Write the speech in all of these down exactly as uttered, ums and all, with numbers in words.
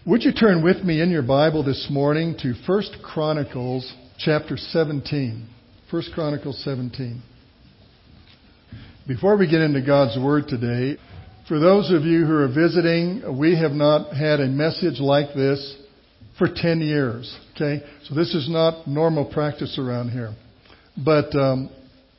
Would you turn with me in your Bible this morning to First Chronicles chapter seventeen. First Chronicles seventeen. Before we get into God's Word today, for those of you who are visiting, we have not had a message like this for ten years. Okay? So this is not normal practice around here. But um,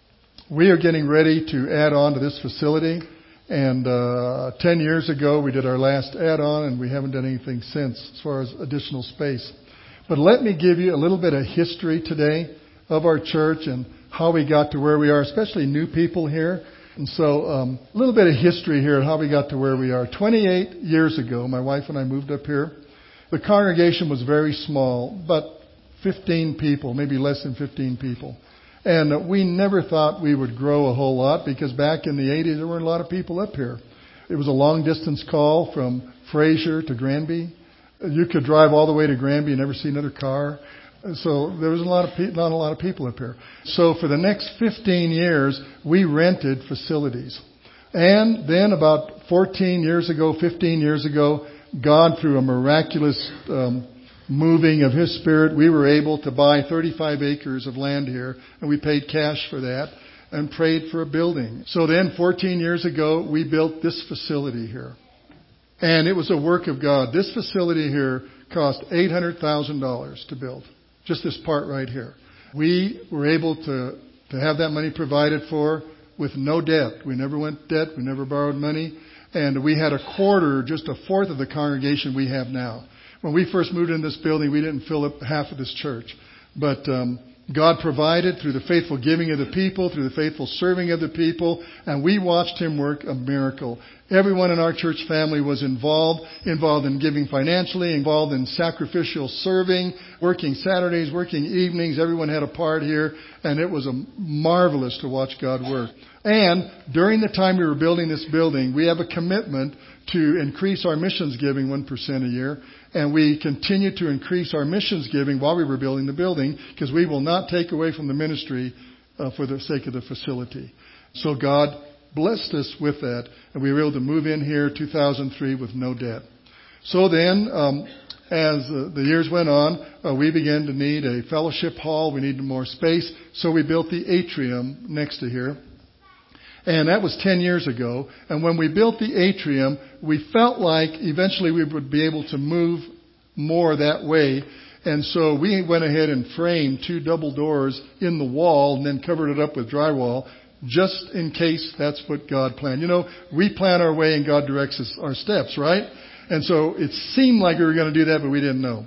we are getting ready to add on to this facility. And uh, ten years ago, we did our last add-on, and we haven't done anything since as far as additional space. But let me give you a little bit of history today of our church and how we got to where we are, especially new people here. And so um, a little bit of history here of how we got to where we are. twenty-eight years ago, my wife and I moved up here. The congregation was very small, about fifteen people, maybe less than fifteen people. And we never thought we would grow a whole lot because back in the eighties, there weren't a lot of people up here. It was a long-distance call from Fraser to Granby. You could drive all the way to Granby and never see another car. So there was a lot of pe- not a lot of people up here. So for the next fifteen years, we rented facilities. And then about fourteen years ago, fifteen years ago, God, through a miraculous um, moving of His Spirit, we were able to buy thirty-five acres of land here, and we paid cash for that and prayed for a building. So then fourteen years ago, we built this facility here. And it was a work of God. This facility here cost eight hundred thousand dollars to build, just this part right here. We were able to, to have that money provided for with no debt. We never went debt. We never borrowed money. And we had a quarter, just a fourth of the congregation we have now. When we first moved in this building, we didn't fill up half of this church. But um, God provided through the faithful giving of the people, through the faithful serving of the people, and we watched Him work a miracle. Everyone in our church family was involved, involved in giving financially, involved in sacrificial serving, working Saturdays, working evenings. Everyone had a part here, and it was a marvelous to watch God work. And during the time we were building this building, we have a commitment to increase our missions giving one percent a year. And we continue to increase our missions giving while we were building the building because we will not take away from the ministry uh, for the sake of the facility. So God blessed us with that, and we were able to move in here two thousand three with no debt. So then, um, as uh, the years went on, uh, we began to need a fellowship hall. We needed more space, so we built the atrium next to here. And that was ten years ago. And when we built the atrium, we felt like eventually we would be able to move more that way. And so we went ahead and framed two double doors in the wall and then covered it up with drywall just in case that's what God planned. You know, we plan our way and God directs us, our steps, right? And so it seemed like we were going to do that, but we didn't know.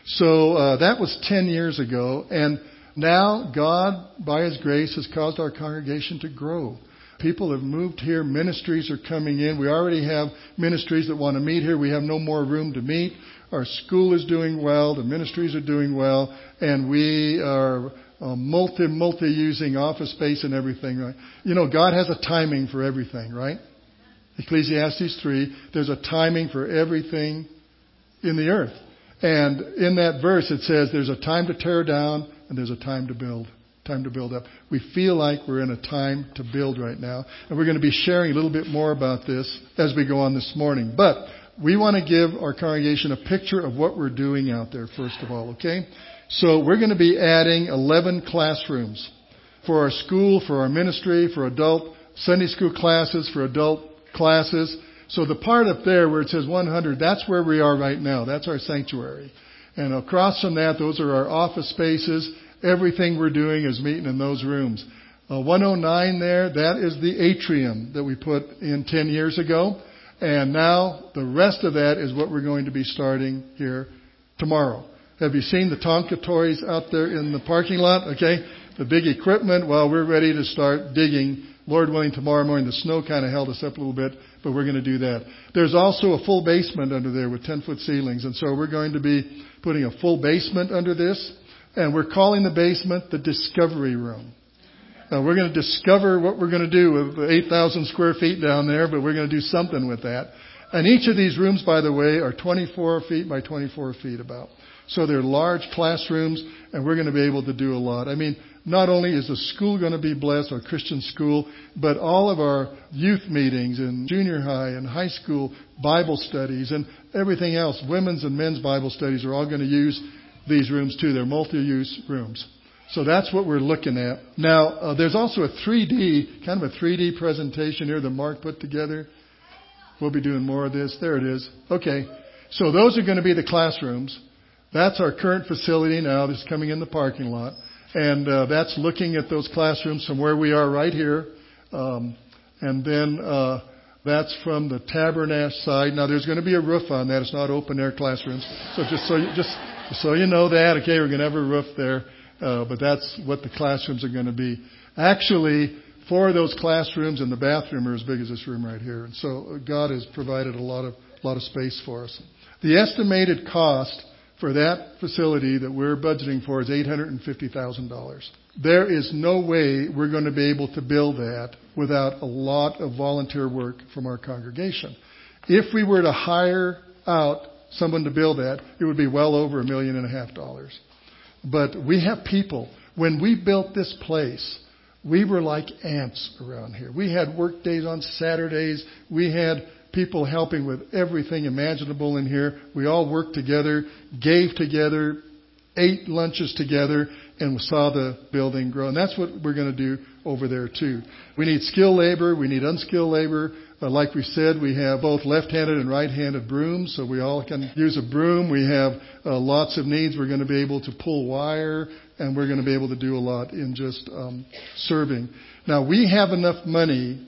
So uh, that was ten years ago. And now God, by His grace, has caused our congregation to grow. People have moved here. Ministries are coming in. We already have ministries that want to meet here. We have no more room to meet. Our school is doing well. The ministries are doing well. And we are uh, multi, multi using office space and everything. Right? You know, God has a timing for everything, right? Ecclesiastes three, there's a timing for everything in the earth. And in that verse it says there's a time to tear down and there's a time to build. Time to build up. We feel like we're in a time to build right now. And we're going to be sharing a little bit more about this as we go on this morning. But we want to give our congregation a picture of what we're doing out there, first of all, okay? So we're going to be adding eleven classrooms for our school, for our ministry, for adult Sunday school classes, for adult classes. So the part up there where it says one hundred, that's where we are right now. That's our sanctuary. And across from that, those are our office spaces. Everything we're doing is meeting in those rooms. Uh, one oh nine there, that is the atrium that we put in ten years ago. And now the rest of that is what we're going to be starting here tomorrow. Have you seen the Tonka toys out there in the parking lot? Okay, the big equipment. Well, we're ready to start digging. Lord willing, tomorrow morning. The snow kind of held us up a little bit, but we're going to do that. There's also a full basement under there with ten-foot ceilings. And so we're going to be putting a full basement under this. And we're calling the basement the Discovery Room. Now, we're going to discover what we're going to do with the eight thousand square feet down there, but we're going to do something with that. And each of these rooms, by the way, are twenty-four feet by twenty-four feet about. So they're large classrooms, and we're going to be able to do a lot. I mean, not only is the school going to be blessed, our Christian school, but all of our youth meetings and junior high and high school Bible studies and everything else, women's and men's Bible studies are all going to use these rooms too. They're multi-use rooms. So that's what we're looking at. Now, uh, there's also a three D, kind of a three D presentation here that Mark put together. We'll be doing more of this. There it is. Okay. So those are going to be the classrooms. That's our current facility now. This is coming in the parking lot. And uh, that's looking at those classrooms from where we are right here. Um, and then uh, that's from the Tabernacle side. Now, there's going to be a roof on that. It's not open-air classrooms. So just so you, just so you know that, okay, we're going to have a roof there. Uh, but that's what the classrooms are going to be. Actually, four of those classrooms and the bathroom are as big as this room right here. And so God has provided a lot of a lot of space for us. The estimated cost for that facility that we're budgeting for is eight hundred fifty thousand dollars. There is no way we're going to be able to build that without a lot of volunteer work from our congregation. If we were to hire out someone to build that, it would be well over a million and a half dollars. But we have people. When we built this place, we were like ants around here. We had work days on Saturdays. We had people helping with everything imaginable in here. We all worked together, gave together, ate lunches together, and saw the building grow. And that's what we're going to do over there too. We need skilled labor. We need unskilled labor. Uh, like we said, we have both left-handed and right-handed brooms, so we all can use a broom. We have uh, lots of needs. We're going to be able to pull wire, and we're going to be able to do a lot in just um, serving. Now, we have enough money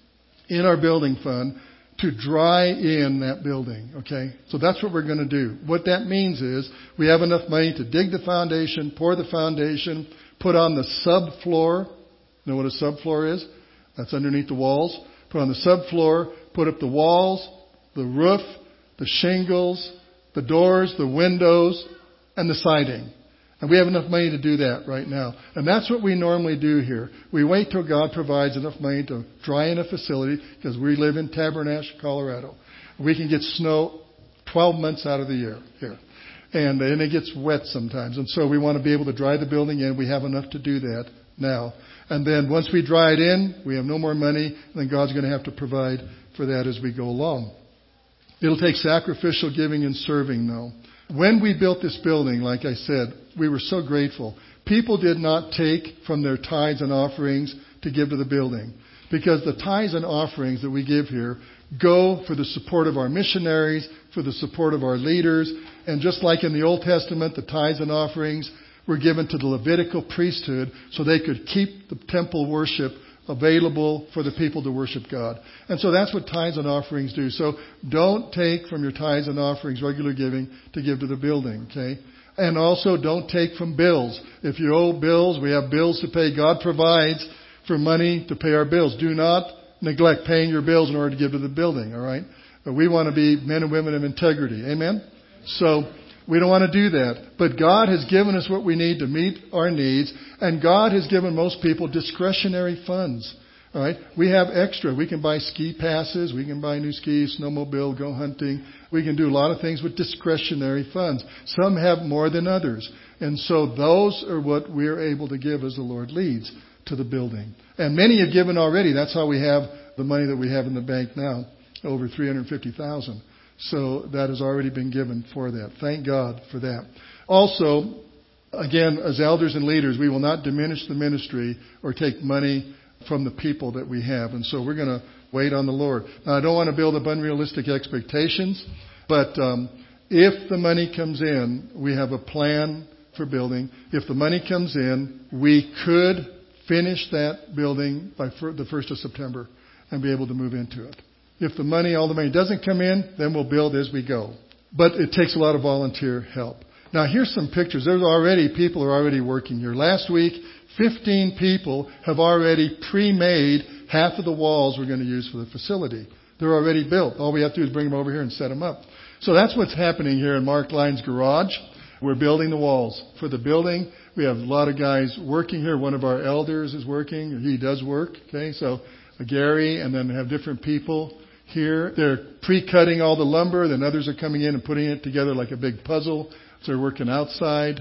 in our building fund to dry in that building, okay? So that's what we're going to do. What that means is we have enough money to dig the foundation, pour the foundation, put on the subfloor. You know what a subfloor is? That's underneath the walls. Put on the subfloor, put up the walls, the roof, the shingles, the doors, the windows, and the siding. And we have enough money to do that right now. And that's what we normally do here. We wait till God provides enough money to dry in a facility, because we live in Tabernacle, Colorado. We can get snow twelve months out of the year here. And, and it gets wet sometimes. And so we want to be able to dry the building in. We have enough to do that now. And then once we dry it in, we have no more money. And then God's going to have to provide for that as we go along. It'll take sacrificial giving and serving, though. When we built this building, like I said, we were so grateful. People did not take from their tithes and offerings to give to the building, because the tithes and offerings that we give here go for the support of our missionaries, for the support of our leaders. And just like in the Old Testament, the tithes and offerings were given to the Levitical priesthood so they could keep the temple worship available for the people to worship God. And so that's what tithes and offerings do. So don't take from your tithes and offerings, regular giving, to give to the building, okay? And also don't take from bills. If you owe bills, we have bills to pay. God provides for money to pay our bills. Do not neglect paying your bills in order to give to the building, all right? But we want to be men and women of integrity. Amen? So we don't want to do that. But God has given us what we need to meet our needs. And God has given most people discretionary funds. All right? We have extra. We can buy ski passes. We can buy new skis, snowmobile, go hunting. We can do a lot of things with discretionary funds. Some have more than others. And so those are what we're able to give as the Lord leads to the building. And many have given already. That's how we have the money that we have in the bank now, over three hundred fifty thousand dollars. So that has already been given for that. Thank God for that. Also, again, as elders and leaders, we will not diminish the ministry or take money from the people that we have. And so we're going to wait on the Lord. Now, I don't want to build up unrealistic expectations, but um, if the money comes in, we have a plan for building. If the money comes in, we could finish that building by the first of September and be able to move into it. If the money, all the money doesn't come in, then we'll build as we go. But it takes a lot of volunteer help. Now, here's some pictures. There's already, people are already working here. Last week, fifteen people have already pre-made half of the walls we're going to use for the facility. They're already built. All we have to do is bring them over here and set them up. So that's what's happening here in Mark Lyon's garage. We're building the walls for the building. We have a lot of guys working here. One of our elders is working. He does work. Okay, so Gary, and then have different people here. They're pre-cutting all the lumber. Then others are coming in and putting it together like a big puzzle. So they're working outside.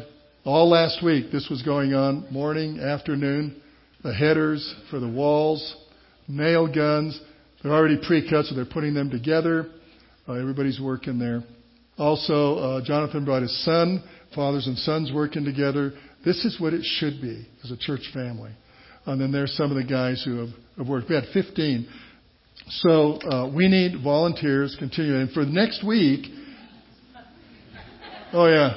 All last week, this was going on, morning, afternoon. The headers for the walls, nail guns. They're already pre-cut, so they're putting them together. Uh, everybody's working there. Also, uh, Jonathan brought his son, fathers and sons working together. This is what it should be as a church family. And then there's some of the guys who have, have worked. We had fifteen. So uh, we need volunteers continuing. And for the next week, oh yeah,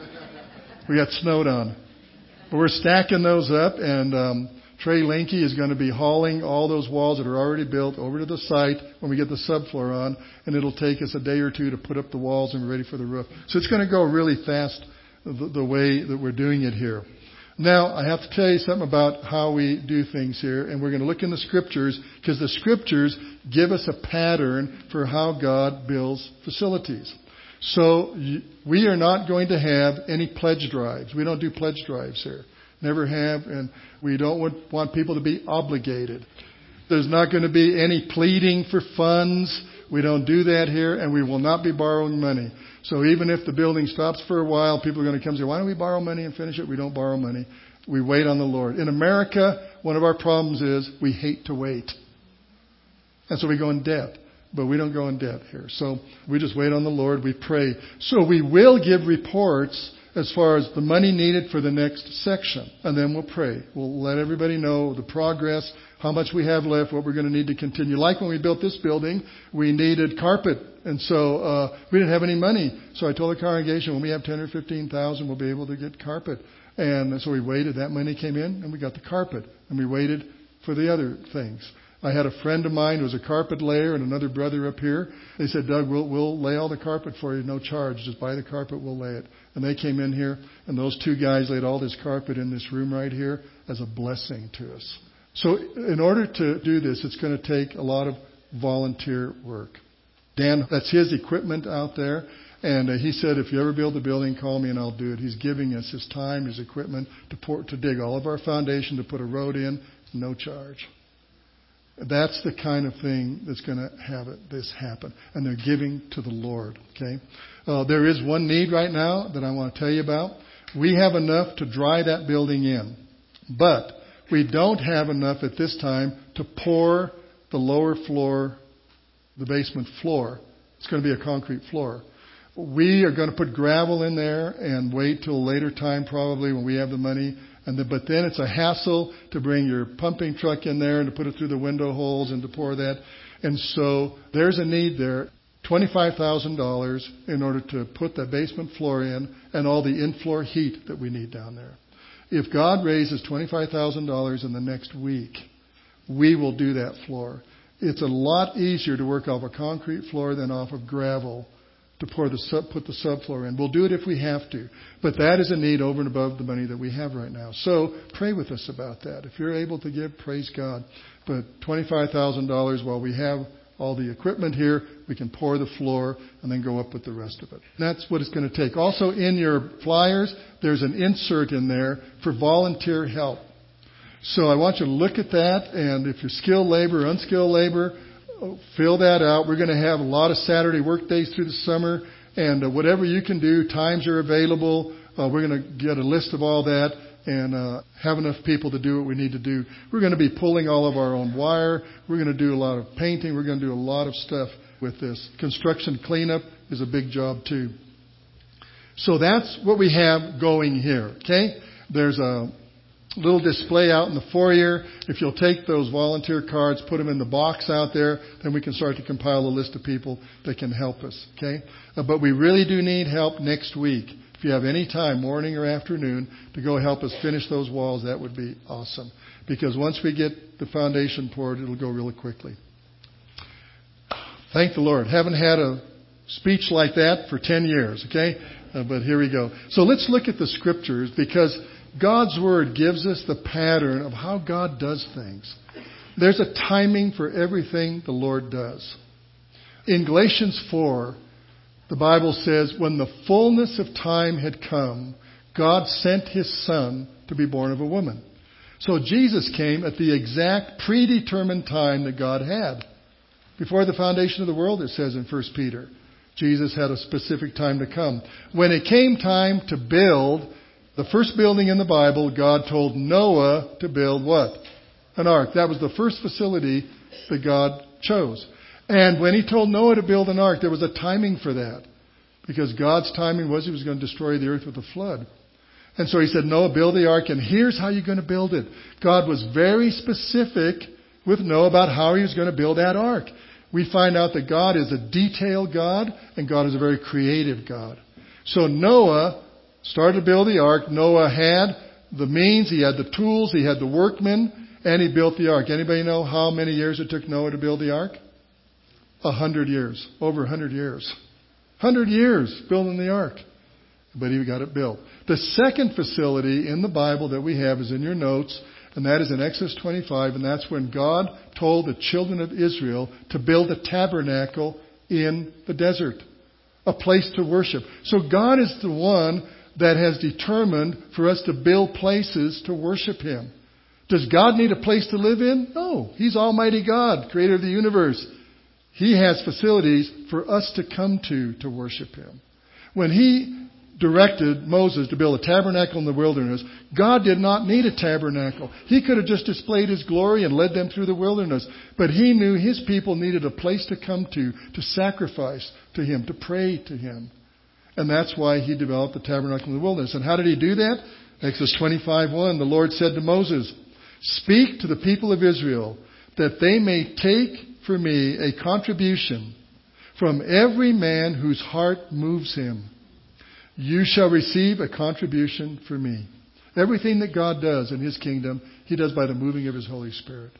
we got snowed on. But we're stacking those up, and um, Trey Linky is going to be hauling all those walls that are already built over to the site when we get the subfloor on, and it'll take us a day or two to put up the walls and we're ready for the roof. So it's going to go really fast the, the way that we're doing it here. Now, I have to tell you something about how we do things here, and we're going to look in the Scriptures, because the Scriptures give us a pattern for how God builds facilities. So we are not going to have any pledge drives. We don't do pledge drives here. Never have, and we don't want, want people to be obligated. There's not going to be any pleading for funds. We don't do that here, and we will not be borrowing money. So even if the building stops for a while, people are going to come and say, why don't we borrow money and finish it? We don't borrow money. We wait on the Lord. In America, one of our problems is we hate to wait. And so we go in debt. But we don't go in debt here. So we just wait on the Lord. We pray. So we will give reports as far as the money needed for the next section. And then we'll pray. We'll let everybody know the progress, how much we have left, what we're going to need to continue. Like when we built this building, we needed carpet. And so uh, we didn't have any money. So I told the congregation, when we have ten or fifteen thousand, we'll be able to get carpet. And so we waited. That money came in, and we got the carpet. And we waited for the other things. I had a friend of mine who was a carpet layer and another brother up here. They said, Doug, we'll, we'll lay all the carpet for you, no charge. Just buy the carpet, we'll lay it. And they came in here, and those two guys laid all this carpet in this room right here as a blessing to us. So in order to do this, it's going to take a lot of volunteer work. Dan, that's his equipment out there. And uh, he said, if you ever build a building, call me and I'll do it. He's giving us his time, his equipment to, pour, to dig all of our foundation, to put a road in, no charge. That's the kind of thing that's going to have it, this happen. And they're giving to the Lord. Okay. Uh, there is one need right now that I want to tell you about. We have enough to dry that building in. But we don't have enough at this time to pour the lower floor, the basement floor. It's going to be a concrete floor. We are going to put gravel in there and wait till a later time probably when we have the money. And the, but then it's a hassle to bring your pumping truck in there and to put it through the window holes and to pour that. And so there's a need there. twenty-five thousand dollars in order to put that basement floor in and all the in-floor heat that we need down there. If God raises twenty-five thousand dollars in the next week, we will do that floor. It's a lot easier to work off a concrete floor than off of gravel to pour the sub, put the subfloor in. We'll do it if we have to. But that is a need over and above the money that we have right now. So pray with us about that. If you're able to give, praise God. But twenty-five thousand dollars while we have all the equipment here, we can pour the floor and then go up with the rest of it. That's what it's going to take. Also in your flyers, there's an insert in there for volunteer help. So I want you to look at that, and if you're skilled labor or unskilled labor, fill that out. We're going to have a lot of Saturday work days through the summer, and uh, whatever you can do, times are available. Uh, we're going to get a list of all that and uh, have enough people to do what we need to do. We're going to be pulling all of our own wire. We're going to do a lot of painting. We're going to do a lot of stuff with this. Construction cleanup is a big job too. So that's what we have going here. Okay? There's a little display out in the foyer. If you'll take those volunteer cards, put them in the box out there, then we can start to compile a list of people that can help us. Okay? Uh, but we really do need help next week. If you have any time, morning or afternoon, to go help us finish those walls, that would be awesome. Because once we get the foundation poured, it'll go really quickly. Thank the Lord. Haven't had a speech like that for ten years, okay? Uh, but here we go. So let's look at the Scriptures, because God's Word gives us the pattern of how God does things. There's a timing for everything the Lord does. In Galatians four, the Bible says, when the fullness of time had come, God sent His Son to be born of a woman. So Jesus came at the exact predetermined time that God had. Before the foundation of the world, it says in First Peter, Jesus had a specific time to come. When it came time to build, The first building in the Bible, God told Noah to build what? An ark. That was the first facility that God chose. And when he told Noah to build an ark, there was a timing for that. Because God's timing was he was going to destroy the earth with a flood. And so he said, Noah, build the ark, and here's how you're going to build it. God was very specific with Noah about how he was going to build that ark. We find out that God is a detailed God, and God is a very creative God. So Noah started to build the ark. Noah had the means, he had the tools, he had the workmen, and he built the ark. Anybody know how many years it took Noah to build the ark? A hundred years. Over a hundred years. Hundred years building the ark. But he got it built. The second facility in the Bible that we have is in your notes, and that is in Exodus twenty-five, and that's when God told the children of Israel to build a tabernacle in the desert. A place to worship. So God is the one that has determined for us to build places to worship Him. Does God need a place to live in? No. He's Almighty God, creator of the universe. He has facilities for us to come to to worship Him. When He directed Moses to build a tabernacle in the wilderness, God did not need a tabernacle. He could have just displayed His glory and led them through the wilderness. But He knew His people needed a place to come to, to sacrifice to Him, to pray to Him. And that's why He developed the tabernacle in the wilderness. And how did He do that? Exodus twenty-five one, the Lord said to Moses, "Speak to the people of Israel that they may take for me a contribution from every man whose heart moves him. You shall receive a contribution for me." Everything that God does in His kingdom, He does by the moving of His Holy Spirit.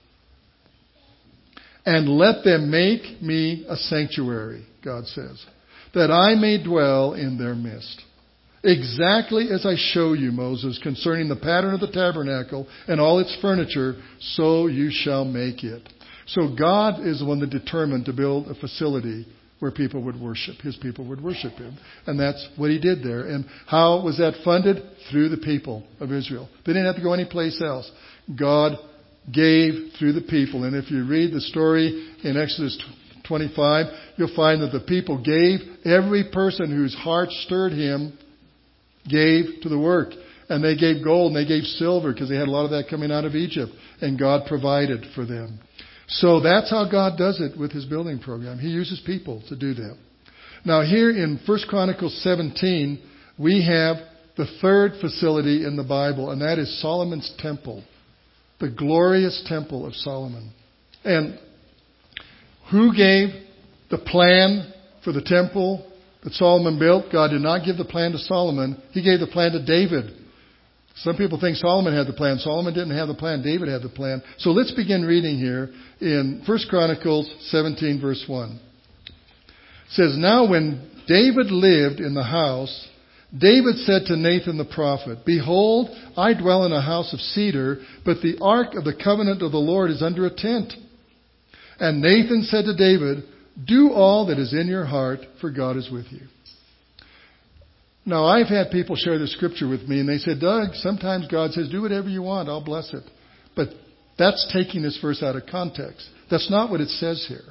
"And let them make me a sanctuary," God says, "that I may dwell in their midst. Exactly as I show you, Moses, concerning the pattern of the tabernacle and all its furniture, so you shall make it." So God is the one that determined to build a facility where people would worship. His people would worship Him. And that's what He did there. And how was that funded? Through the people of Israel. They didn't have to go anyplace else. God gave through the people. And if you read the story in Exodus twenty-five, you'll find that the people gave. Every person whose heart stirred Him gave to the work. And they gave gold and they gave silver because they had a lot of that coming out of Egypt. And God provided for them. So that's how God does it with His building program. He uses people to do that. Now here in First Chronicles seventeen, we have the third facility in the Bible, and that is Solomon's temple. The glorious temple of Solomon. And who gave the plan for the temple that Solomon built? God did not give the plan to Solomon. He gave the plan to David. Some people think Solomon had the plan. Solomon didn't have the plan. David had the plan. So let's begin reading here in First Chronicles seventeen, verse one. It says, "Now when David lived in the house, David said to Nathan the prophet, 'Behold, I dwell in a house of cedar, but the ark of the covenant of the Lord is under a tent.' And Nathan said to David, 'Do all that is in your heart, for God is with you.'" Now, I've had people share the scripture with me, and they said, "Doug, sometimes God says, do whatever you want, I'll bless it." But that's taking this verse out of context. That's not what it says here.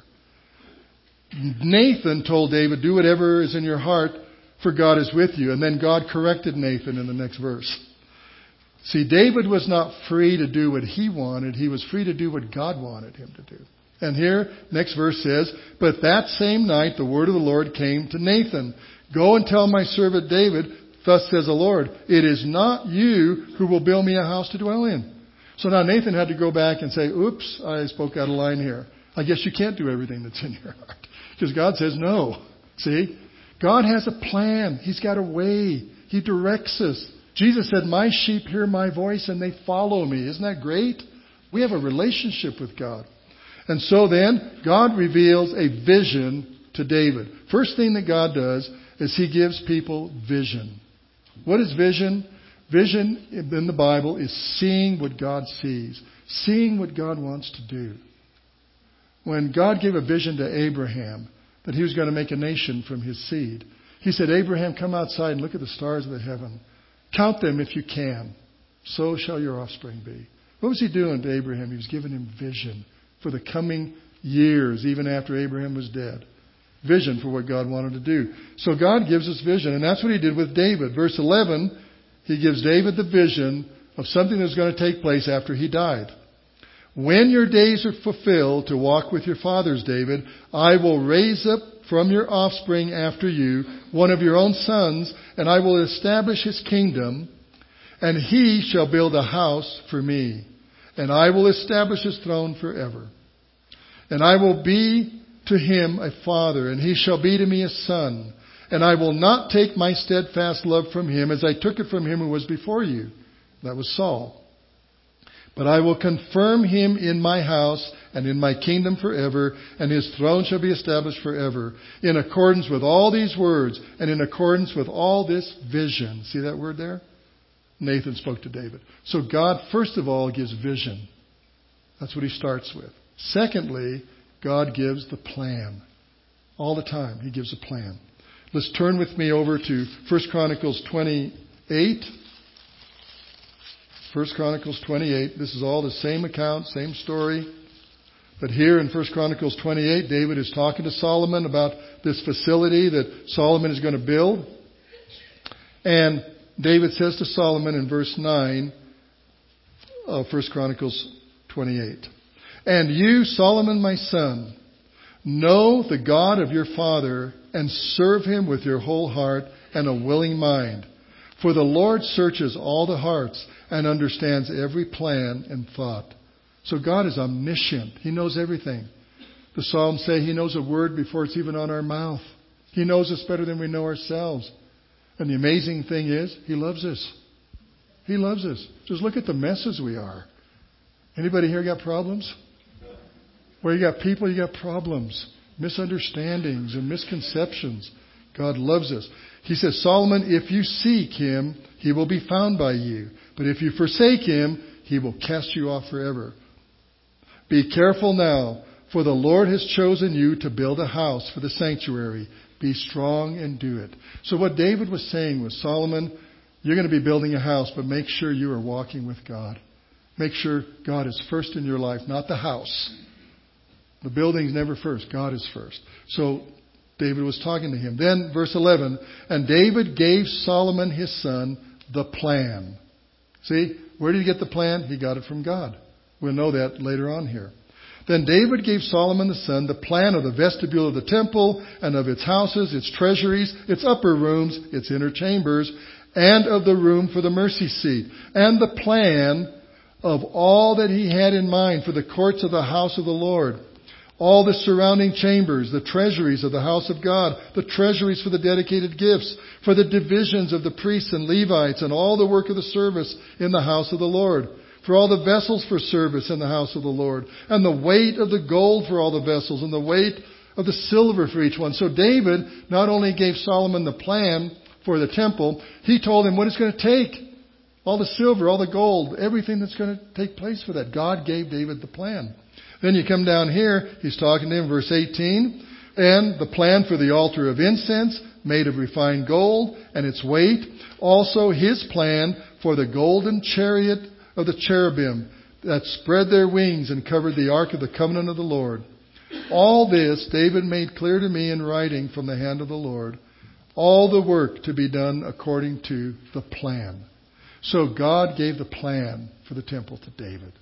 Nathan told David, "Do whatever is in your heart, for God is with you." And then God corrected Nathan in the next verse. See, David was not free to do what he wanted. He was free to do what God wanted him to do. And here, next verse says, "But that same night the word of the Lord came to Nathan. 'Go and tell my servant David, thus says the Lord, it is not you who will build me a house to dwell in.'" So now Nathan had to go back and say, "Oops, I spoke out of line here. I guess you can't do everything that's in your heart." Because God says no. See? God has a plan. He's got a way. He directs us. Jesus said, "My sheep hear my voice and they follow me." Isn't that great? We have a relationship with God. And so then, God reveals a vision to David. First thing that God does is He gives people vision. What is vision? Vision in the Bible is seeing what God sees. Seeing what God wants to do. When God gave a vision to Abraham that He was going to make a nation from his seed, He said, "Abraham, come outside and look at the stars of the heaven. Count them if you can. So shall your offspring be." What was He doing to Abraham? He was giving him vision for the coming years, even after Abraham was dead. Vision for what God wanted to do. So God gives us vision, and that's what He did with David. Verse eleven, he gives David the vision of something that's going to take place after he died. When your days are fulfilled to walk with your fathers, David, I will raise up from your offspring after you one of your own sons, and I will establish his kingdom, and he shall build a house for me, and I will establish his throne forever. And I will be to him a father, and he shall be to me a son. And I will not take my steadfast love from him as I took it from him who was before you. That was Saul. But I will confirm him in my house and in my kingdom forever, and his throne shall be established forever, in accordance with all these words, and in accordance with all this vision. See that word there? Nathan spoke to David. So God, first of all, gives vision. That's what he starts with. Secondly, God gives the plan. All the time, he gives a plan. Let's turn with me over to First Chronicles twenty-eight. First Chronicles twenty-eight. This is all the same account, same story. But here in First Chronicles twenty-eight, David is talking to Solomon about this facility that Solomon is going to build. And David says to Solomon in verse nine of First Chronicles twenty-eight, and you, Solomon, my son, know the God of your father and serve him with your whole heart and a willing mind. For the Lord searches all the hearts and understands every plan and thought. So God is omniscient. He knows everything. The Psalms say he knows a word before it's even on our mouth. He knows us better than we know ourselves. And the amazing thing is, he loves us. He loves us. Just look at the messes we are. Anybody here got problems? Where you got people, you got problems. Misunderstandings and misconceptions. God loves us. He says, Solomon, if you seek him, he will be found by you. But if you forsake him, he will cast you off forever. Be careful now, for the Lord has chosen you to build a house for the sanctuary. Be strong and do it. So what David was saying was, Solomon, you're going to be building a house, but make sure you are walking with God. Make sure God is first in your life, not the house. The building's never first. God is first. So David was talking to him. Then verse eleven, and David gave Solomon his son the plan. See, where did he get the plan? He got it from God. We'll know that later on here. Then David gave Solomon the son the plan of the vestibule of the temple and of its houses, its treasuries, its upper rooms, its inner chambers, and of the room for the mercy seat, and the plan of all that he had in mind for the courts of the house of the Lord, all the surrounding chambers, the treasuries of the house of God, the treasuries for the dedicated gifts, for the divisions of the priests and Levites, and all the work of the service in the house of the Lord, for all the vessels for service in the house of the Lord, and the weight of the gold for all the vessels, and the weight of the silver for each one. So David not only gave Solomon the plan for the temple, he told him what it's going to take. All the silver, all the gold, everything that's going to take place for that. God gave David the plan. Then you come down here, he's talking to him, verse eighteen, and the plan for the altar of incense, made of refined gold, and its weight. Also his plan for the golden chariot of the cherubim that spread their wings and covered the ark of the covenant of the Lord. All this David made clear to me in writing from the hand of the Lord. All the work to be done according to the plan. So God gave the plan for the temple to David.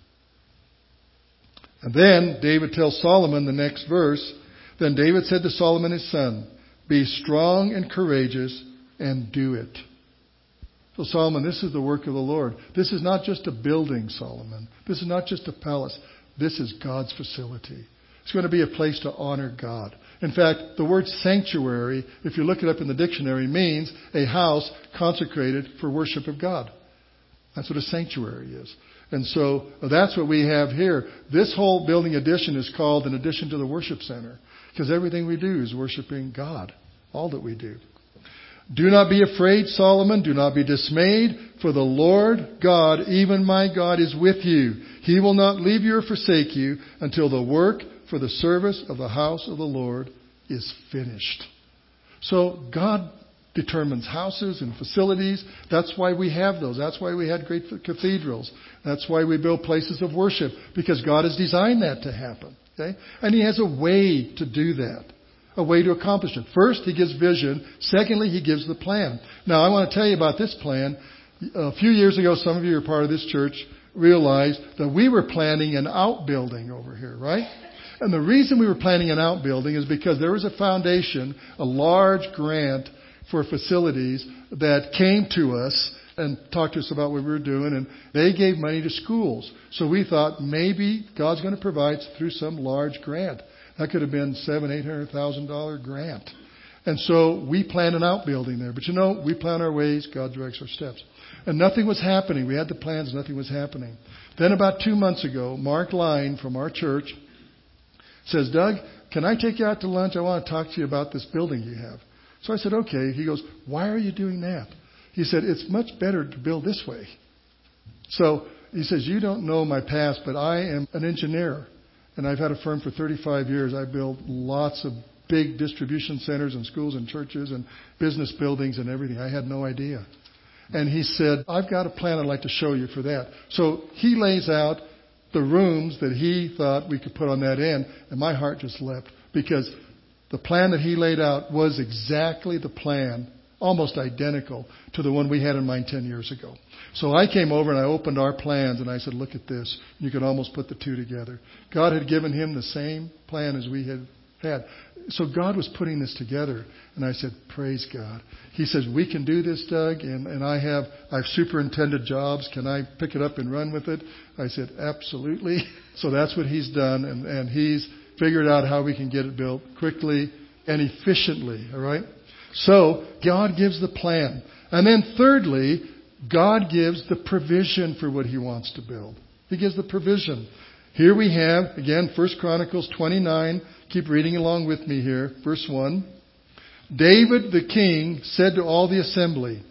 And then David tells Solomon the next verse, then David said to Solomon his son, be strong and courageous and do it. So Solomon, this is the work of the Lord. This is not just a building, Solomon. This is not just a palace. This is God's facility. It's going to be a place to honor God. In fact, the word sanctuary, if you look it up in the dictionary, means a house consecrated for worship of God. That's what a sanctuary is. And so that's what we have here. This whole building addition is called an addition to the worship center, because everything we do is worshiping God. All that we do. Do not be afraid, Solomon. Do not be dismayed, for the Lord God, even my God, is with you. He will not leave you or forsake you until the work for the service of the house of the Lord is finished. So God determines houses and facilities. That's why we have those. That's why we had great cathedrals. That's why we build places of worship, because God has designed that to happen. Okay? And He has a way to do that, a way to accomplish it. First, He gives vision. Secondly, He gives the plan. Now, I want to tell you about this plan. A few years ago, some of you are part of this church, realized that we were planning an outbuilding over here, right? And the reason we were planning an outbuilding is because there was a foundation, a large grant for facilities that came to us and talked to us about what we were doing, and they gave money to schools. So we thought maybe God's going to provide through some large grant. That could have been seven, eight hundred thousand dollar grant. And so we planned an outbuilding there. But you know, we plan our ways, God directs our steps. And nothing was happening. We had the plans, nothing was happening. Then about two months ago, Mark Line from our church says, Doug, can I take you out to lunch? I want to talk to you about this building you have. So I said, okay. He goes, why are you doing that? He said, it's much better to build this way. So he says, you don't know my past, but I am an engineer. And I've had a firm for thirty-five years. I built lots of big distribution centers and schools and churches and business buildings and everything. I had no idea. And he said, I've got a plan I'd like to show you for that. So he lays out the rooms that he thought we could put on that end, and my heart just leapt because the plan that he laid out was exactly the plan, almost identical to the one we had in mind ten years ago. So I came over and I opened our plans and I said, look at this. You could almost put the two together. God had given him the same plan as we had had. So God was putting this together. And I said, praise God. He says, we can do this, Doug. And, and I have, I've superintended jobs. Can I pick it up and run with it? I said, absolutely. So that's what he's done. And, and he's figured out how we can get it built quickly and efficiently. All right. So God gives the plan. And then thirdly, God gives the provision for what he wants to build. He gives the provision. Here we have, again, First Chronicles twenty-nine. Keep reading along with me here. Verse one. David the king said to all the assembly,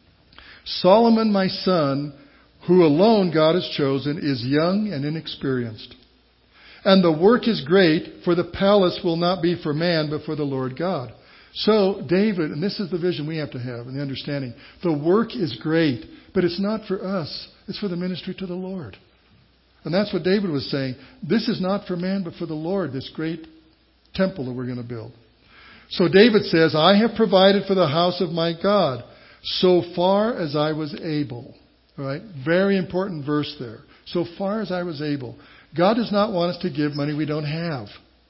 Solomon my son, who alone God has chosen, is young and inexperienced. And the work is great, for the palace will not be for man, but for the Lord God. So David, and this is the vision we have to have and the understanding, the work is great, but it's not for us. It's for the ministry to the Lord. And that's what David was saying. This is not for man, but for the Lord, this great temple that we're going to build. So David says, I have provided for the house of my God so far as I was able. All right? Very important verse there. So far as I was able. God does not want us to give money we don't have.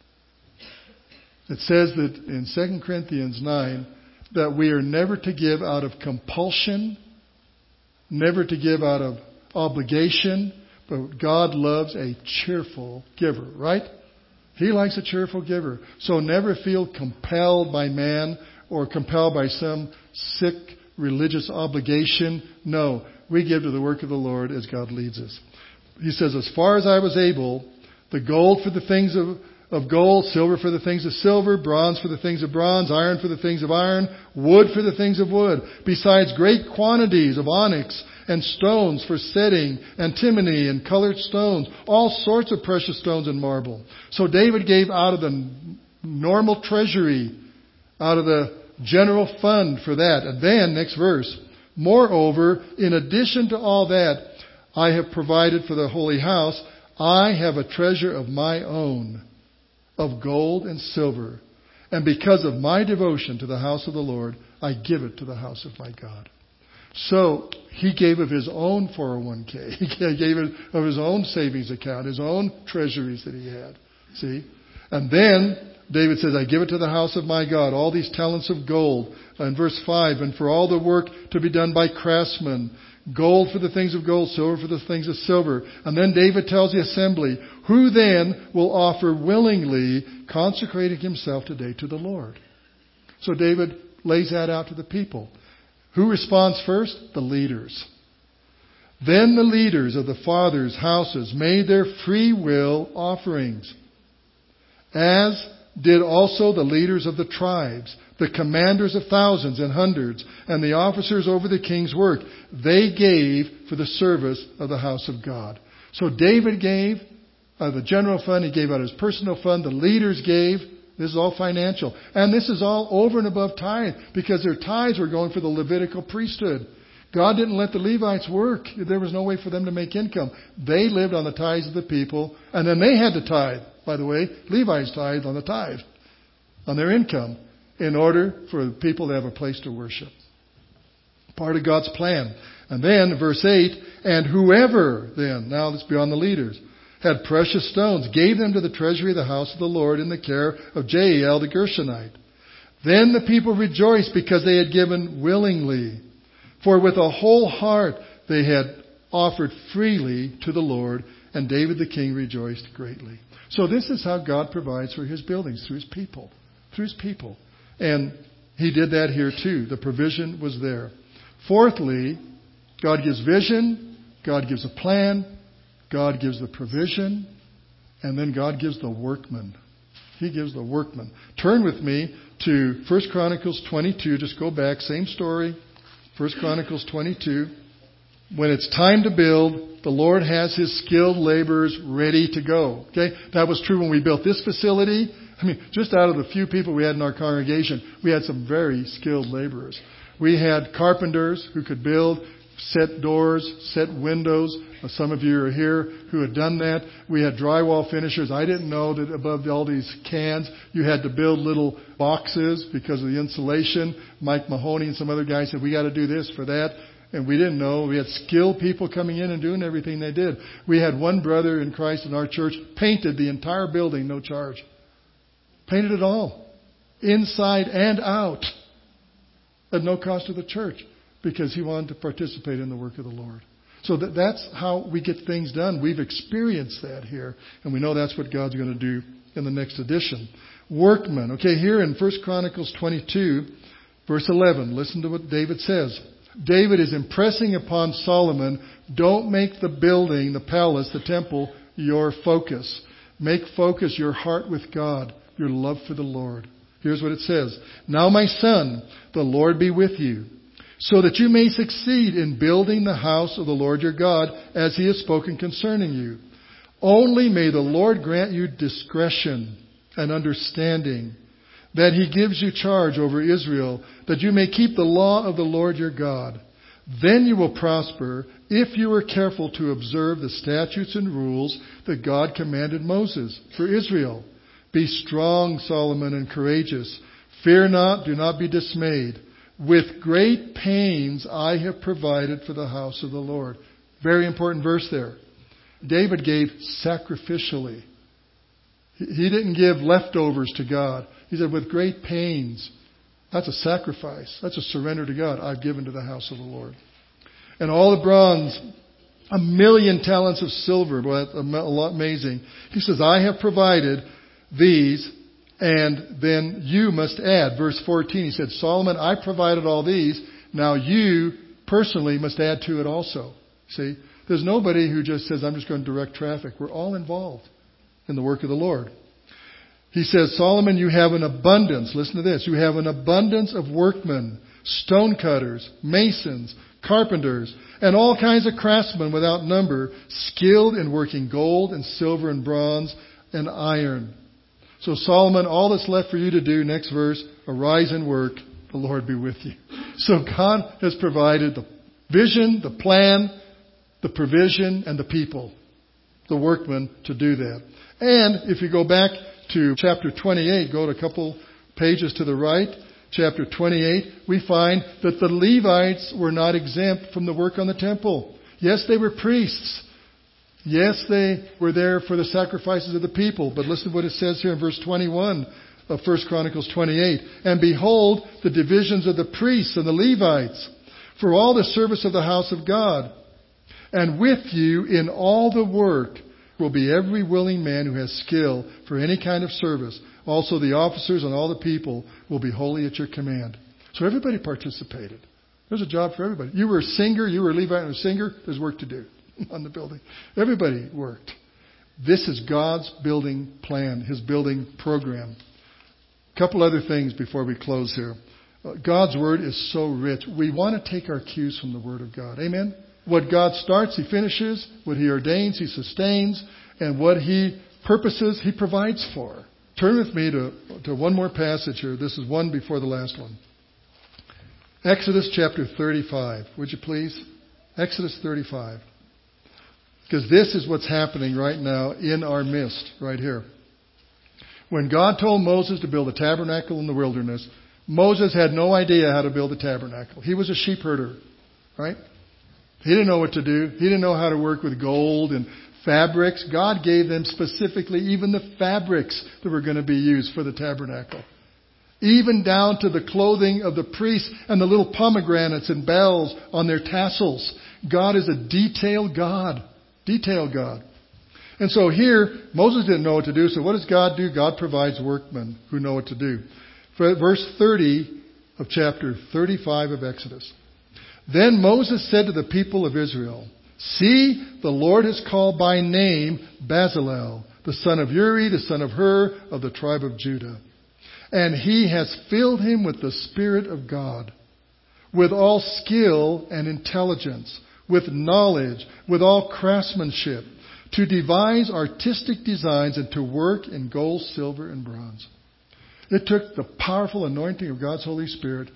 It says that in Second Corinthians nine that we are never to give out of compulsion, never to give out of obligation, but God loves a cheerful giver, right? He likes a cheerful giver. So never feel compelled by man or compelled by some sick religious obligation. No, we give to the work of the Lord as God leads us. He says, as far as I was able, the gold for the things of of gold, silver for the things of silver, bronze for the things of bronze, iron for the things of iron, wood for the things of wood, besides great quantities of onyx and stones for setting, antimony and colored stones, all sorts of precious stones and marble. So David gave out of the normal treasury, out of the general fund for that. And then, next verse, moreover, in addition to all that I have provided for the holy house, I have a treasure of my own, of gold and silver. And because of my devotion to the house of the Lord, I give it to the house of my God. So he gave of his own four oh one k. He gave it of his own savings account, his own treasuries that he had. See? And then David says, I give it to the house of my God, all these talents of gold. In verse five, and for all the work to be done by craftsmen, gold for the things of gold, silver for the things of silver. And then David tells the assembly, who then will offer willingly, consecrating himself today to the Lord? So David lays that out to the people. Who responds first? The leaders. Then the leaders of the fathers' houses made their free will offerings, as did also the leaders of the tribes, the commanders of thousands and hundreds, and the officers over the king's work. They gave for the service of the house of God. So David gave out of the general fund. He gave out of his personal fund. The leaders gave. This is all financial. And this is all over and above tithe, because their tithes were going for the Levitical priesthood. God didn't let the Levites work. There was no way for them to make income. They lived on the tithes of the people, and then they had to tithe. By the way, Levites tithed on the tithe, on their income, in order for people to have a place to worship. Part of God's plan. And then, verse eight, and whoever then, now let's beyond the leaders, had precious stones, gave them to the treasury of the house of the Lord in the care of Jael the Gershonite. Then the people rejoiced because they had given willingly. For with a whole heart they had offered freely to the Lord, and David the king rejoiced greatly. So this is how God provides for His buildings, through His people. Through His people. And He did that here too. The provision was there. Fourthly, God gives vision, God gives a plan, God gives the provision, and then God gives the workman. He gives the workman. Turn with me to First Chronicles twenty-two. Just go back, same story. First Chronicles twenty-two. When it's time to build, the Lord has His skilled laborers ready to go. Okay? That was true when we built this facility. I mean, just out of the few people we had in our congregation, we had some very skilled laborers. We had carpenters who could build, set doors, set windows. Some of you are here who had done that. We had drywall finishers. I didn't know that above all these cans, you had to build little boxes because of the insulation. Mike Mahoney and some other guys said, we got to do this for that. And we didn't know. We had skilled people coming in and doing everything they did. We had one brother in Christ in our church painted the entire building, no charge. Painted it all. Inside and out. At no cost to the church. Because he wanted to participate in the work of the Lord. So that, that's how we get things done. We've experienced that here. And we know that's what God's going to do in the next edition. Workmen. Okay, here in First Chronicles twenty-two, verse eleven. Listen to what David says. David is impressing upon Solomon, don't make the building, the palace, the temple, your focus. Make focus your heart with God, your love for the Lord. Here's what it says. Now, my son, the Lord be with you, so that you may succeed in building the house of the Lord your God, as He has spoken concerning you. Only may the Lord grant you discretion and understanding, that He gives you charge over Israel, that you may keep the law of the Lord your God. Then you will prosper if you are careful to observe the statutes and rules that God commanded Moses for Israel. Be strong, Solomon, and courageous. Fear not, do not be dismayed. With great pains I have provided for the house of the Lord. Very important verse there. David gave sacrificially. He didn't give leftovers to God. He said, with great pains. That's a sacrifice. That's a surrender to God. I've given to the house of the Lord. And all the bronze, a million talents of silver. Boy, that's a lot amazing. He says, I have provided these, and then you must add. Verse fourteen, he said, Solomon, I provided all these. Now you personally must add to it also. See, there's nobody who just says, I'm just going to direct traffic. We're all involved in the work of the Lord. He says, Solomon, you have an abundance. Listen to this. You have an abundance of workmen, stone cutters, masons, carpenters, and all kinds of craftsmen without number, skilled in working gold and silver and bronze and iron. So Solomon, all that's left for you to do, next verse, arise and work. The Lord be with you. So God has provided the vision, the plan, the provision, and the people, the workmen, to do that. And if you go back to chapter twenty-eight, go to a couple pages to the right, chapter twenty-eight, we find that the Levites were not exempt from the work on the temple. Yes, they were priests. Yes, they were there for the sacrifices of the people. But listen to what it says here in verse twenty-one of First Chronicles twenty-eight. And behold, the divisions of the priests and the Levites for all the service of the house of God. And with you in all the work will be every willing man who has skill for any kind of service. Also the officers and all the people will be wholly at your command. So everybody participated. There's a job for everybody. You were a singer, you were a Levite and a singer, there's work to do on the building. Everybody worked. This is God's building plan, His building program. A couple other things before we close here. God's Word is so rich. We want to take our cues from the Word of God. Amen? What God starts, He finishes. What He ordains, He sustains. And what He purposes, He provides for. Turn with me to, to one more passage here. This is one before the last one. Exodus chapter thirty-five. Would you please? Exodus thirty-five. Because this is what's happening right now in our midst, right here. When God told Moses to build a tabernacle in the wilderness, Moses had no idea how to build a tabernacle. He was a sheep herder, right? He didn't know what to do. He didn't know how to work with gold and fabrics. God gave them specifically even the fabrics that were going to be used for the tabernacle. Even down to the clothing of the priests and the little pomegranates and bells on their tassels. God is a detailed God. Detailed God. And so here, Moses didn't know what to do. So what does God do? God provides workmen who know what to do. For verse thirty of chapter thirty-five of Exodus. Then Moses said to the people of Israel, see, the Lord has called by name Bezalel, the son of Uri, the son of Hur, of the tribe of Judah. And he has filled him with the Spirit of God, with all skill and intelligence, with knowledge, with all craftsmanship, to devise artistic designs and to work in gold, silver, and bronze. It took the powerful anointing of God's Holy Spirit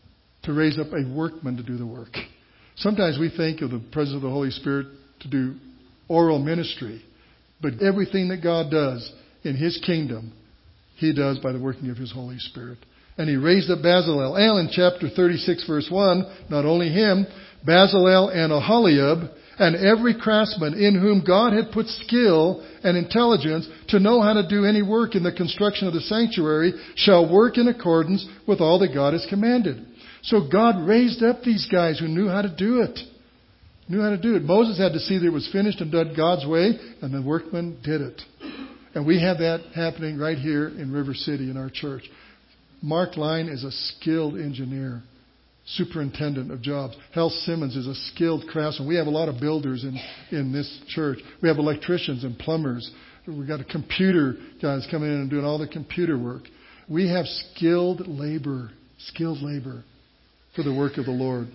to raise up a workman to do the work. Sometimes we think of the presence of the Holy Spirit to do oral ministry, but everything that God does in His kingdom, He does by the working of His Holy Spirit. And He raised up Bezalel. And in chapter thirty-six, verse one, not only him, Bezalel and Aholiab, and every craftsman in whom God had put skill and intelligence to know how to do any work in the construction of the sanctuary shall work in accordance with all that God has commanded. So God raised up these guys who knew how to do it. Knew how to do it. Moses had to see that it was finished and done God's way, and the workmen did it. And we have that happening right here in River City in our church. Mark Line is a skilled engineer. Superintendent of jobs. Hal Simmons is a skilled craftsman. We have a lot of builders in, in this church. We have electricians and plumbers. We've got a computer guys coming in and doing all the computer work. We have skilled labor, skilled labor for the work of the Lord.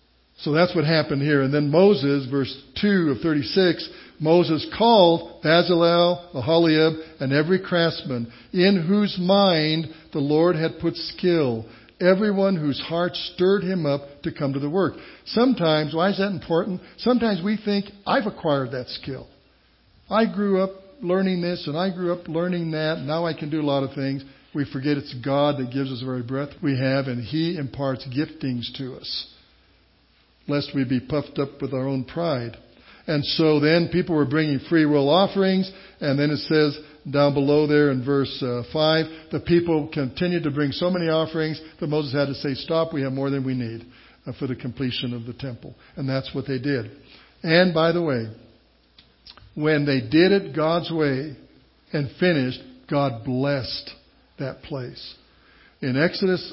So that's what happened here. And then Moses, verse two of thirty-six, Moses called Bezalel, Aholiab, and every craftsman in whose mind the Lord had put skill, everyone whose heart stirred him up to come to the work. Sometimes, why is that important? Sometimes we think, I've acquired that skill. I grew up learning this and I grew up learning that. And now I can do a lot of things. We forget it's God that gives us the very breath we have, and He imparts giftings to us, lest we be puffed up with our own pride. And so then people were bringing free will offerings, and then it says down below there in verse uh, five, the people continued to bring so many offerings that Moses had to say, stop, we have more than we need uh, for the completion of the temple. And that's what they did. And by the way, when they did it God's way and finished, God blessed that place. In Exodus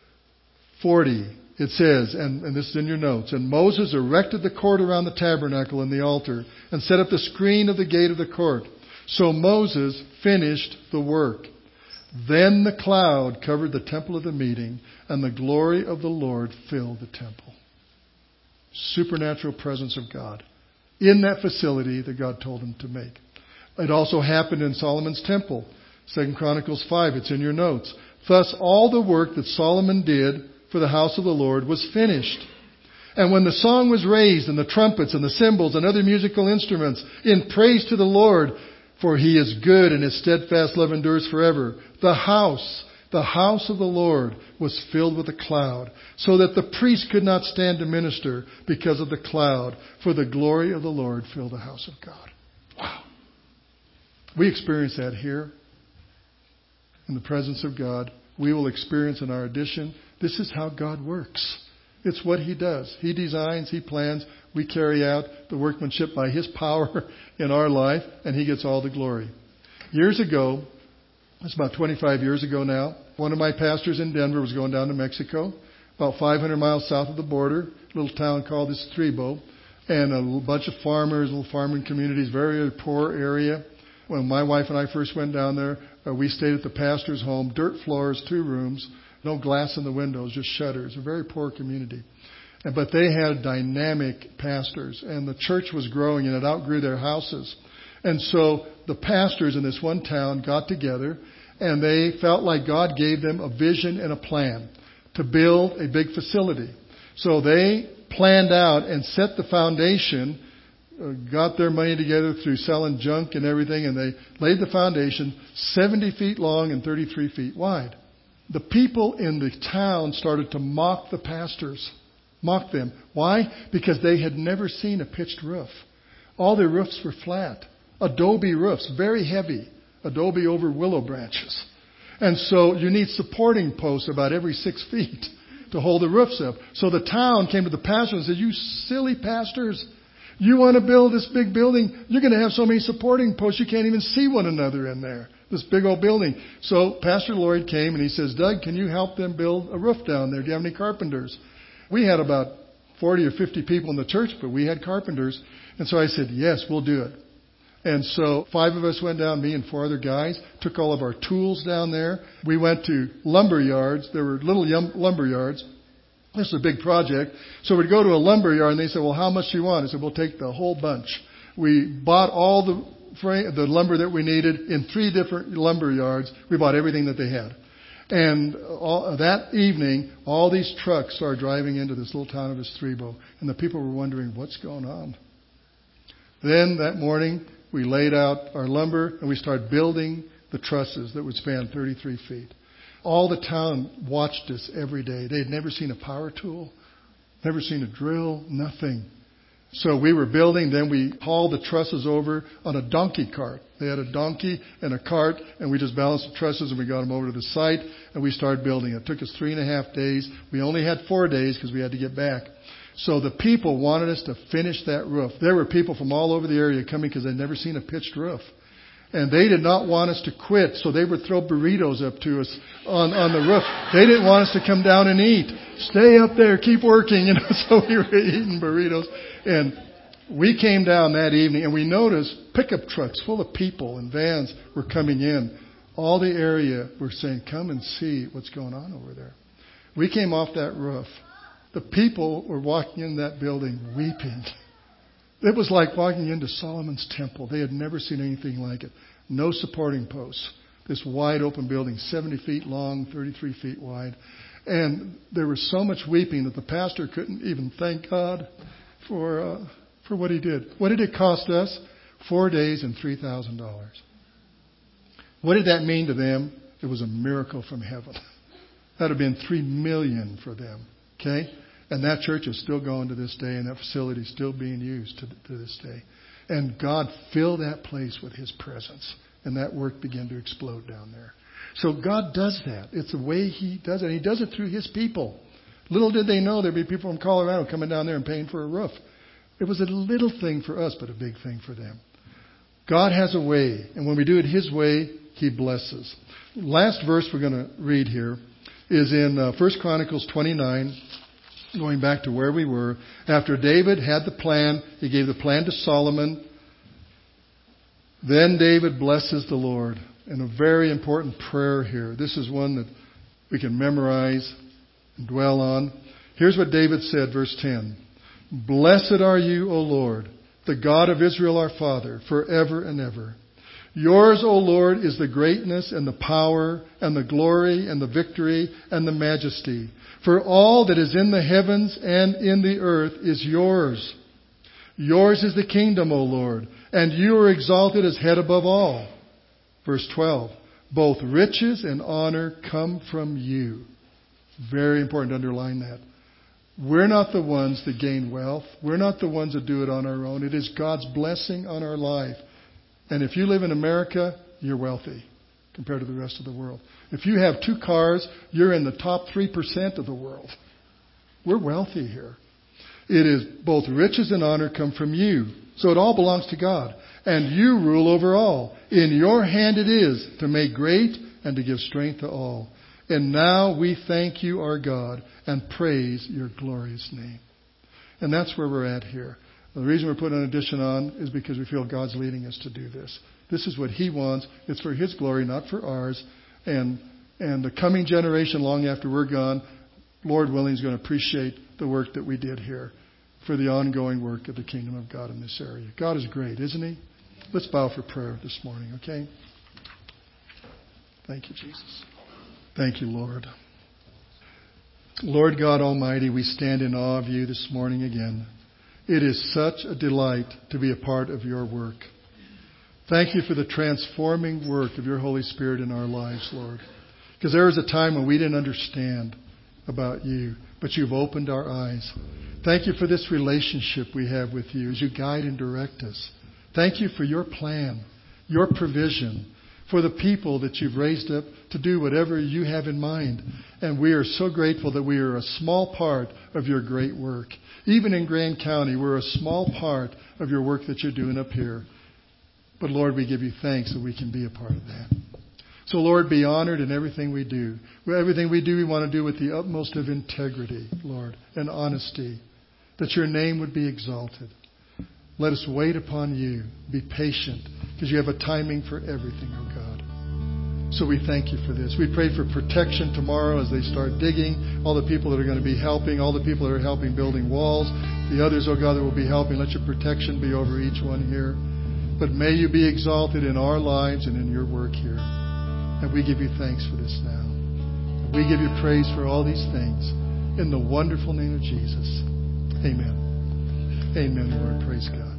forty, it says, and, and this is in your notes, and Moses erected the court around the tabernacle and the altar and set up the screen of the gate of the court. So Moses finished the work. Then the cloud covered the temple of the meeting, and the glory of the Lord filled the temple. Supernatural presence of God in that facility that God told him to make. It also happened in Solomon's temple. Second Chronicles five, it's in your notes. Thus all the work that Solomon did for the house of the Lord was finished. And when the song was raised, and the trumpets and the cymbals and other musical instruments, in praise to the Lord, for He is good and His steadfast love endures forever, the house, the house of the Lord was filled with a cloud, so that the priest could not stand to minister because of the cloud, for the glory of the Lord filled the house of God. Wow. We experience that here in the presence of God. We will experience in our addition. This is how God works. It's what He does. He designs, He plans. We carry out the workmanship by His power in our life, and He gets all the glory. Years ago, it's about twenty-five years ago now, one of my pastors in Denver was going down to Mexico, about five hundred miles south of the border, a little town called Estribo, and a little bunch of farmers, little farming communities, very poor area. When my wife and I first went down there, uh, we stayed at the pastor's home, dirt floors, two rooms, no glass in the windows, just shutters. A very poor community. And, but they had dynamic pastors, and the church was growing, and it outgrew their houses. And so the pastors in this one town got together, and they felt like God gave them a vision and a plan to build a big facility. So they planned out and set the foundation, uh, got their money together through selling junk and everything, and they laid the foundation seventy feet long and thirty-three feet wide. The people in the town started to mock the pastors. mocked them. Why? Because they had never seen a pitched roof. All their roofs were flat. Adobe roofs, very heavy. Adobe over willow branches. And so you need supporting posts about every six feet to hold the roofs up. So the town came to the pastor and said, you silly pastors, you want to build this big building, you're going to have so many supporting posts you can't even see one another in there. This big old building. So Pastor Lloyd came and he says, Doug, can you help them build a roof down there? Do you have any carpenters? We had about forty or fifty people in the church, but we had carpenters. And so I said, yes, we'll do it. And so five of us went down, me and four other guys, took all of our tools down there. We went to lumber yards. There were little yum- lumber yards. This is a big project. So we'd go to a lumber yard and they said, well, how much do you want? I said, we'll take the whole bunch. We bought all the frame, the lumber that we needed in three different lumber yards. We bought everything that they had. And all, that evening, all these trucks started driving into this little town of Estrebo. And the people were wondering, what's going on? Then that morning, we laid out our lumber and we started building the trusses that would span thirty-three feet. All the town watched us every day. They had never seen a power tool, never seen a drill, nothing. So we were building, then we hauled the trusses over on a donkey cart. They had a donkey and a cart, and we just balanced the trusses and we got them over to the site, and we started building. It took us three and a half days. We only had four days because we had to get back. So the people wanted us to finish that roof. There were people from all over the area coming because they'd never seen a pitched roof. And they did not want us to quit, so they would throw burritos up to us on, on the roof. They didn't want us to come down and eat. Stay up there, keep working, you know. So we were eating burritos. And we came down that evening and we noticed pickup trucks full of people and vans were coming in. All the area were saying, come and see what's going on over there. We came off that roof. The people were walking in that building weeping. It was like walking into Solomon's temple. They had never seen anything like it. No supporting posts. This wide open building, seventy feet long, thirty-three feet wide. And there was so much weeping that the pastor couldn't even thank God for uh, for what he did. What did it cost us? Four days and three thousand dollars. What did that mean to them? It was a miracle from heaven. That would have been three million dollars for them. Okay? And that church is still going to this day, and that facility is still being used to, to this day. And God filled that place with His presence, and that work began to explode down there. So God does that. It's the way He does it. He does it through His people. Little did they know there'd be people from Colorado coming down there and paying for a roof. It was a little thing for us, but a big thing for them. God has a way, and when we do it His way, He blesses. Last verse we're going to read here is in uh, First Chronicles twenty-nine. Going back to where we were, after David had the plan, he gave the plan to Solomon. Then David blesses the Lord. And a very important prayer here. This is one that we can memorize and dwell on. Here's what David said, verse ten. Blessed are you, O Lord, the God of Israel our Father, forever and ever. Yours, O Lord, is the greatness and the power and the glory and the victory and the majesty. For all that is in the heavens and in the earth is yours. Yours is the kingdom, O Lord, and you are exalted as head above all. Verse twelve. Both riches and honor come from you. Very important to underline that. We're not the ones that gain wealth. We're not the ones that do it on our own. It is God's blessing on our life. And if you live in America, you're wealthy compared to the rest of the world. If you have two cars, you're in the top three percent of the world. We're wealthy here. It is both riches and honor come from you. So it all belongs to God. And you rule over all. In your hand it is to make great and to give strength to all. And now we thank you, our God, and praise your glorious name. And that's where we're at here. The reason we're putting an addition on is because we feel God's leading us to do this. This is what He wants. It's for His glory, not for ours. And and the coming generation, long after we're gone, Lord willing, is going to appreciate the work that we did here for the ongoing work of the kingdom of God in this area. God is great, isn't He? Let's bow for prayer this morning, okay? Thank you, Jesus. Thank you, Lord. Lord God Almighty, we stand in awe of You this morning again. It is such a delight to be a part of Your work. Thank You for the transforming work of Your Holy Spirit in our lives, Lord. Because there was a time when we didn't understand. about you, but you've opened our eyes. Thank you for this relationship we have with you as you guide and direct us. Thank you for your plan, your provision, for the people that you've raised up to do whatever you have in mind. And we are so grateful that we are a small part of your great work. Even in Grand County, we're a small part of your work that you're doing up here. But Lord, we give you thanks that we can be a part of that. So Lord, be honored in everything we do. Everything we do, we want to do with the utmost of integrity, Lord, and honesty, that your name would be exalted. Let us wait upon you. Be patient, because you have a timing for everything, oh God. So we thank you for this. We pray for protection tomorrow as they start digging. All the people that are going to be helping, all the people that are helping building walls, the others, oh God, that will be helping. Let your protection be over each one here. But may you be exalted in our lives and in your work here. And we give you thanks for this now. And we give you praise for all these things. In the wonderful name of Jesus. Amen. Amen, Lord. Praise God.